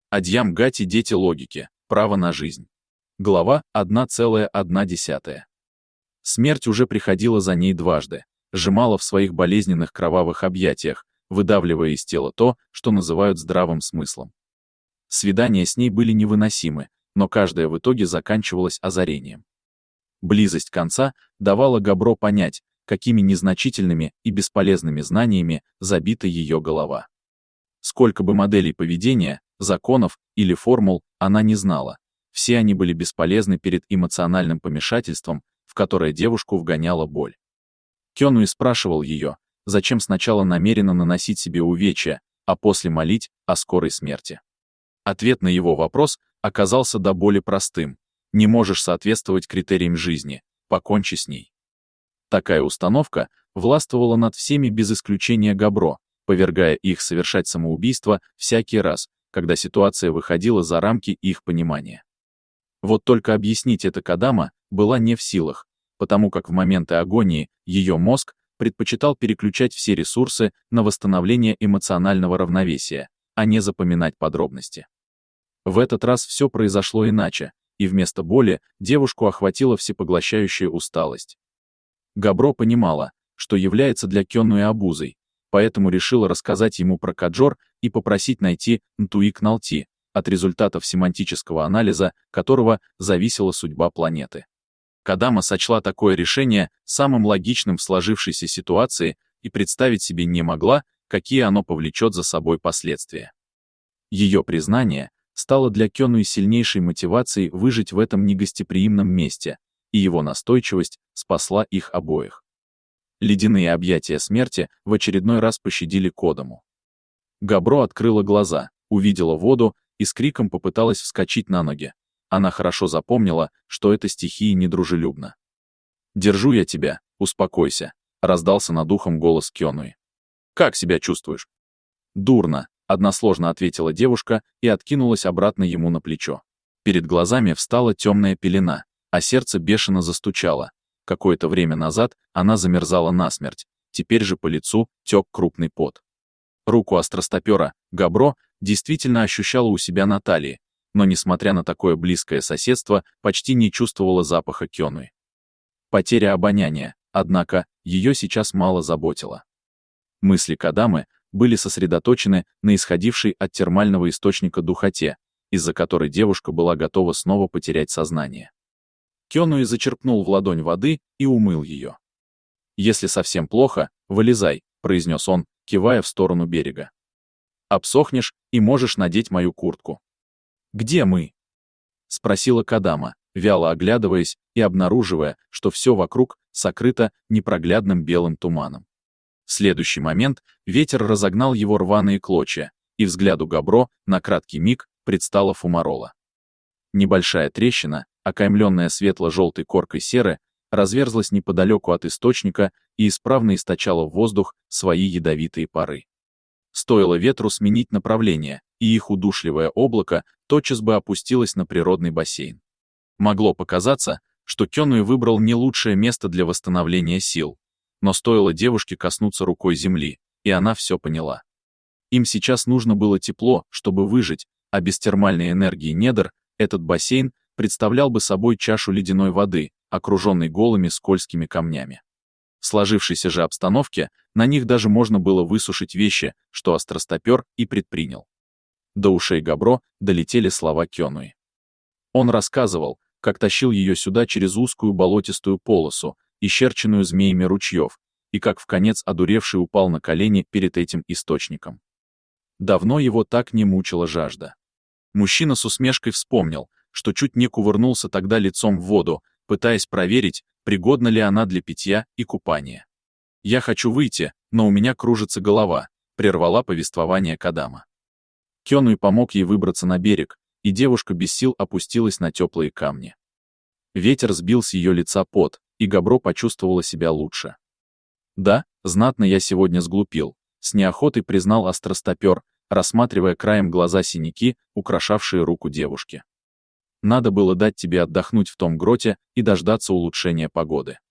Адьям Гати «Дети логики. Право на жизнь». Глава 1,1. Смерть уже приходила за ней дважды, сжимала в своих болезненных кровавых объятиях, выдавливая из тела то, что называют здравым смыслом. Свидания с ней были невыносимы, но каждое в итоге заканчивалось озарением. Близость конца давала Габро понять, какими незначительными и бесполезными знаниями забита ее голова. Сколько бы моделей поведения, законов или формул она не знала, все они были бесполезны перед эмоциональным помешательством, в которое девушку вгоняла боль. Кёнуи спрашивал ее, зачем сначала намеренно наносить себе увечья, а после молить о скорой смерти. Ответ на его вопрос оказался до боли простым: не можешь соответствовать критериям жизни, покончи с ней. Такая установка властвовала над всеми без исключения Габро, повергая их совершать самоубийство всякий раз, когда ситуация выходила за рамки их понимания. Вот только объяснить это Кадама была не в силах, потому как в моменты агонии ее мозг предпочитал переключать все ресурсы на восстановление эмоционального равновесия, а не запоминать подробности. В этот раз все произошло иначе, и вместо боли девушку охватила всепоглощающая усталость. Габро понимала, что является для Кёнуи обузой, поэтому решила рассказать ему про Каджор и попросить найти Нтуик-Налти, от результатов семантического анализа которого зависела судьба планеты. Кадама сочла такое решение самым логичным в сложившейся ситуации и представить себе не могла, какие оно повлечет за собой последствия. Ее признание стало для Кёнуи сильнейшей мотивацией выжить в этом негостеприимном месте, и его настойчивость спасла их обоих. Ледяные объятия смерти в очередной раз пощадили Кодаму. Габро открыла глаза, увидела воду и с криком попыталась вскочить на ноги. Она хорошо запомнила, что эта стихия недружелюбна. «Держу я тебя, успокойся», — раздался над ухом голос Кёнуи. «Как себя чувствуешь?» «Дурно», — односложно ответила девушка и откинулась обратно ему на плечо. Перед глазами встала темная пелена, а сердце бешено застучало. Какое-то время назад она замерзала насмерть, теперь же по лицу тек крупный пот. Руку остростопера, Габро, действительно ощущала у себя на талии, но, несмотря на такое близкое соседство, почти не чувствовала запаха Кёнуи. Потеря обоняния, однако, ее сейчас мало заботила. Мысли Кадамы были сосредоточены на исходившей от термального источника духоте, из-за которой девушка была готова снова потерять сознание. Кёнуи зачерпнул в ладонь воды и умыл ее. «Если совсем плохо, вылезай», — произнес он, кивая в сторону берега. «Обсохнешь и можешь надеть мою куртку». «Где мы?» — спросила Кадама, вяло оглядываясь и обнаруживая, что все вокруг сокрыто непроглядным белым туманом. В следующий момент ветер разогнал его рваные клочья, и взгляду Габро на краткий миг предстала фумарола. Небольшая трещина, окаймленная светло-желтой коркой серы, разверзлась неподалеку от источника и исправно источала в воздух свои ядовитые пары. Стоило ветру сменить направление, и их удушливое облако тотчас бы опустилось на природный бассейн. Могло показаться, что Кёнуи выбрал не лучшее место для восстановления сил, но стоило девушке коснуться рукой земли, и она все поняла. Им сейчас нужно было тепло, чтобы выжить, а без термальной энергии недр этот бассейн представлял бы собой чашу ледяной воды, окруженной голыми скользкими камнями. В сложившейся же обстановке на них даже можно было высушить вещи, что остростопер и предпринял. До ушей Габро долетели слова Кёнуи. Он рассказывал, как тащил ее сюда через узкую болотистую полосу, исчерченную змеями ручьев, и как вконец одуревший упал на колени перед этим источником. Давно его так не мучила жажда. Мужчина с усмешкой вспомнил, что чуть не кувырнулся тогда лицом в воду, пытаясь проверить, пригодна ли она для питья и купания. «Я хочу выйти, но у меня кружится голова», — прервала повествование Кадама. Кёнуи помог ей выбраться на берег, и девушка без сил опустилась на теплые камни. Ветер сбил с ее лица пот, и Габро почувствовала себя лучше. «Да, знатно я сегодня сглупил», — с неохотой признал остростопер, рассматривая краем глаза синяки, украшавшие руку девушки. «Надо было дать тебе отдохнуть в том гроте и дождаться улучшения погоды».